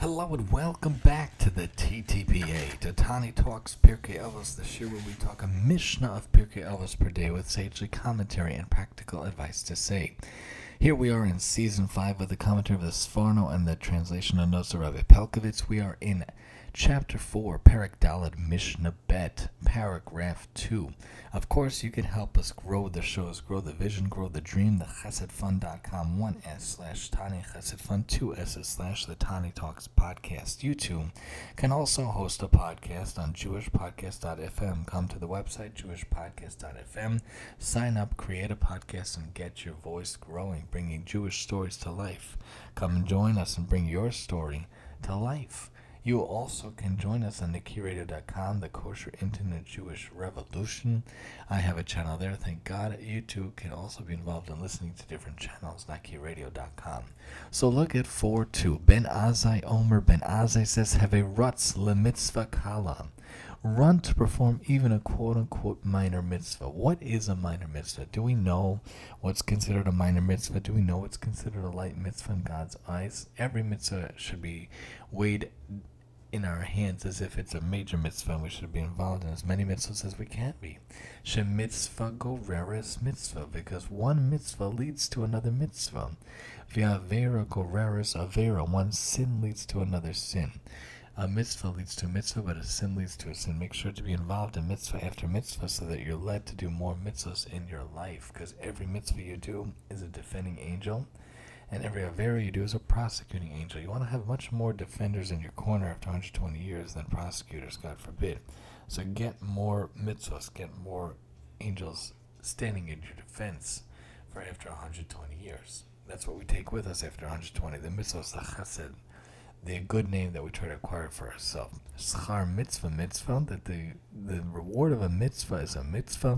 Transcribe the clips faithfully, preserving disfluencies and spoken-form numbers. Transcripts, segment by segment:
Hello and welcome back to the T T P A, to Tani Talks Pirkei Avos, the show where we talk a Mishnah of Pirkei Avos per day with sagely commentary and practical advice to say. Here we are in season five with the commentary of the Sforno and the translation of notes of Rabbi Pelkovitz. We are in chapter four, Parak Daled Mishnah Bet, paragraph two. Of course, you can help us grow the shows, grow the vision, grow the dream. The chesed fund dot com, one S slash Tani Chesed Fund, two S slash the Tani Talks podcast. You too can also host a podcast on Jewish Podcast dot f m. Come to the website, Jewish Podcast dot f m, sign up, create a podcast, and get your voice growing, bringing Jewish stories to life. Come and join us and bring your story to life. You also can join us on Nikki Radio dot com, the Kosher Internet Jewish Revolution. I have a channel there, thank God. You too can also be involved in listening to different channels, Nikki Radio dot com. So look at four two. Ben Azai Omer Ben Azai says, have a rutz lemitzvah kala. Run to perform even a quote-unquote minor mitzvah. What is a minor mitzvah? Do we know what's considered a minor mitzvah? Do we know what's considered a light mitzvah in God's eyes? Every mitzvah should be weighed in our hands as if it's a major mitzvah, and we should be involved in as many mitzvahs as we can be. She mitzvah goreres mitzvah, because one mitzvah leads to another mitzvah. V'avera goreres avera, one sin leads to another sin. A mitzvah leads to a mitzvah, but a sin leads to a sin. Make sure to be involved in mitzvah after mitzvah so that you're led to do more mitzvahs in your life, because every mitzvah you do is a defending angel, and every avera you do is a prosecuting angel. You want to have much more defenders in your corner after one hundred twenty years than prosecutors, God forbid. So get more mitzvahs, get more angels standing in your defense for after one hundred twenty years. That's what we take with us after one hundred twenty. The mitzvahs, the chesed, the good name that we try to acquire for ourselves. Schar mitzvah mitzvah, that the, the reward of a mitzvah is a mitzvah.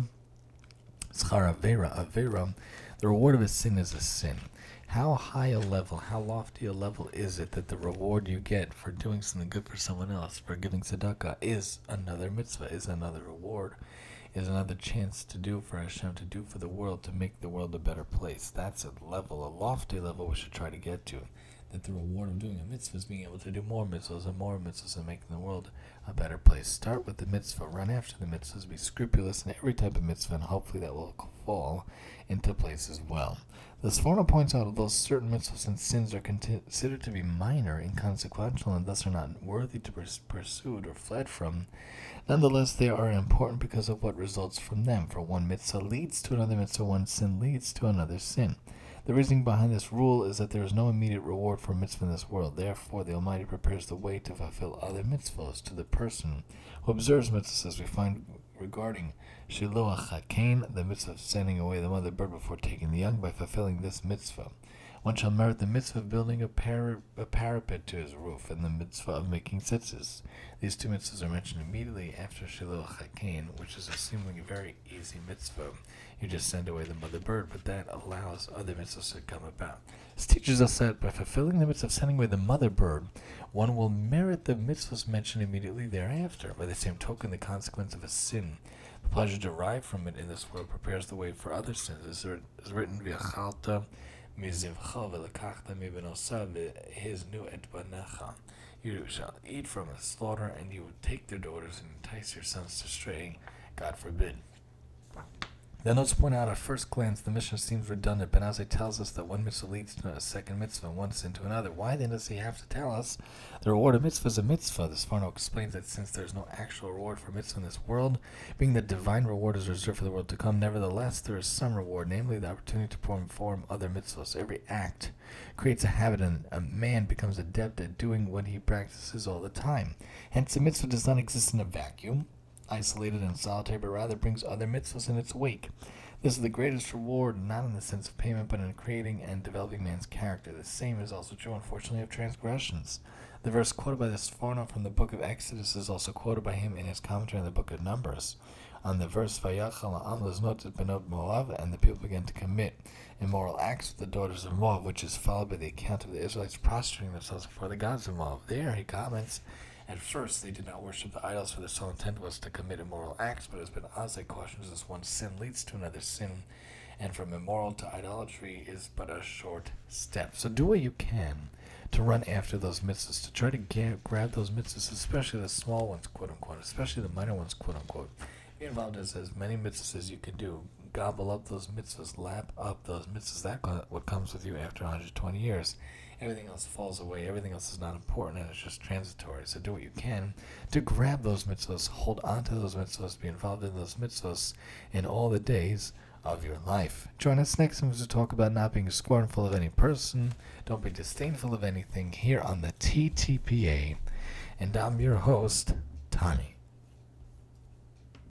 Schar avera avera, the reward of a sin is a sin. How high a level, how lofty a level is it that the reward you get for doing something good for someone else, for giving tzedakah, is another mitzvah, is another reward, is another chance to do for Hashem, to do for the world, to make the world a better place. That's a level, a lofty level we should try to get to. That the reward of doing a mitzvah is being able to do more mitzvahs and more mitzvahs and making the world a better place. Start with the mitzvah, run after the mitzvahs, be scrupulous in every type of mitzvah, and hopefully that will fall into place as well. The Sforno points out, although certain mitzvahs and sins are considered to be minor, inconsequential, and thus are not worthy to be pursued or fled from, nonetheless they are important because of what results from them. For one mitzvah leads to another mitzvah, one sin leads to another sin. The reasoning behind this rule is that there is no immediate reward for a mitzvah in this world. Therefore, the Almighty prepares the way to fulfill other mitzvahs to the person who observes mitzvahs, as we find regarding Shiloach HaKain, the mitzvah of sending away the mother bird before taking the young. By fulfilling this mitzvah, one shall merit the mitzvah of building a, par- a parapet to his roof, and the mitzvah of making tzitzis. These two mitzvahs are mentioned immediately after Shiloach HaKain, which is a seemingly very easy mitzvah. You just send away the mother bird, but that allows other mitzvahs to come about. This teaches us that by fulfilling the mitzvah of sending away the mother bird, one will merit the mitzvahs mentioned immediately thereafter. By the same token, the consequence of a sin, the pleasure derived from it in this world, prepares the way for other sins. As is written, V'achalta mizivcha v'lekachta mibenosa v'hiznu et banecha. You shall eat from a slaughter, and you will take their daughters and entice your sons to stray. God forbid. The notes point out at first glance the Mishnah seems redundant. Ben Azai tells us that one mitzvah leads to a second mitzvah and one sin to another. Why then does he have to tell us the reward of mitzvah is a mitzvah? The Sforno explains that since there is no actual reward for mitzvah in this world, being that divine reward is reserved for the world to come, nevertheless there is some reward, namely the opportunity to perform other mitzvahs. Every act creates a habit, and a man becomes adept at doing what he practices all the time. Hence, a mitzvah does not exist in a vacuum, isolated and solitary, but rather brings other mitzvahs in its wake. This is the greatest reward, not in the sense of payment, but in creating and developing man's character. The same is also true, unfortunately, of transgressions. The verse quoted by the Sforno from the book of Exodus is also quoted by him in his commentary on the book of Numbers. On the verse, Vayachal ha'am leznot et benot Moab, and the people began to commit immoral acts with the daughters of Moab, which is followed by the account of the Israelites prostrating themselves before the gods of Moab. There, he comments, at first, they did not worship the idols, for their sole intent was to commit immoral acts, but as Ben Azai cautions us, one sin leads to another sin, and from immoral to idolatry is but a short step. So do what you can to run after those mitzvahs, to try to get, grab those mitzvahs, especially the small ones, quote unquote, especially the minor ones, quote unquote. Be involved in as many mitzvahs as you can do. Gobble up those mitzvahs, lap up those mitzvahs. That's what comes with you after one hundred twenty years. Everything else falls away. Everything else is not important, and it's just transitory. So do what you can to grab those mitzvahs, hold on to those mitzvahs, be involved in those mitzvahs in all the days of your life. Join us next time to talk about not being scornful of any person. Don't be disdainful of anything here on the T T P A. And I'm your host, Tani.